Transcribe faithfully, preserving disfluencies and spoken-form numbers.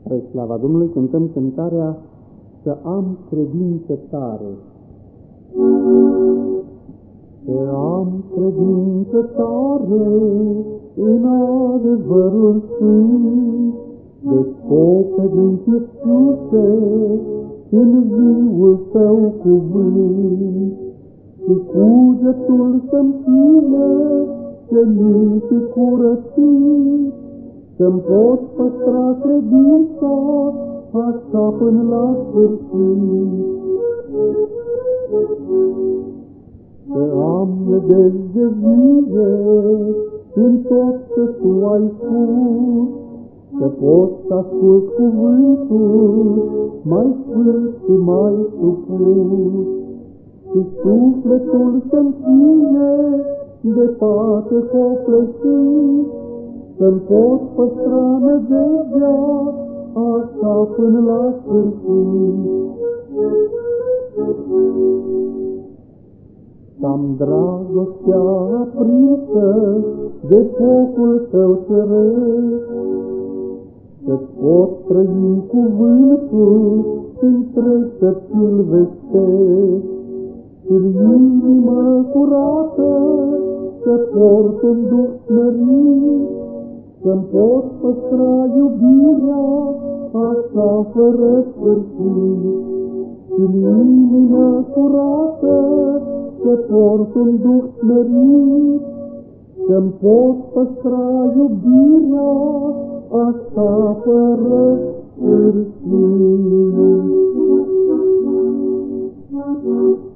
Spre slava Domnului cântăm cântarea Să am credință tare. Să am credință tare în adevărul sfânt, descoperit Iisuse în viul Tău cuvânt. Și cugetul să-mi ține senin și curățit, să-mi pot păstra credința așa până la sfârșit. Să am nădejde vie în tot ce Tu ai spus, să pot să ascult cuvântul mai sfânt și mai supus. Și sufletul să-mi ține departe copleșit, să-mi pot păstra nădejdea așa până la sfârșit. Să-am dragostea aprinsă de focul Tău ceresc, să-ți pot trăi cuvântul întreg să ți-l vestesc. Și-n inimă curată să port un duh smerit, să-mi pot păstra iubirea așa fără sfârșit. Și-n inimă curată să port un duh smerit, să-mi pot păstra iubirea așa fără sfârșit.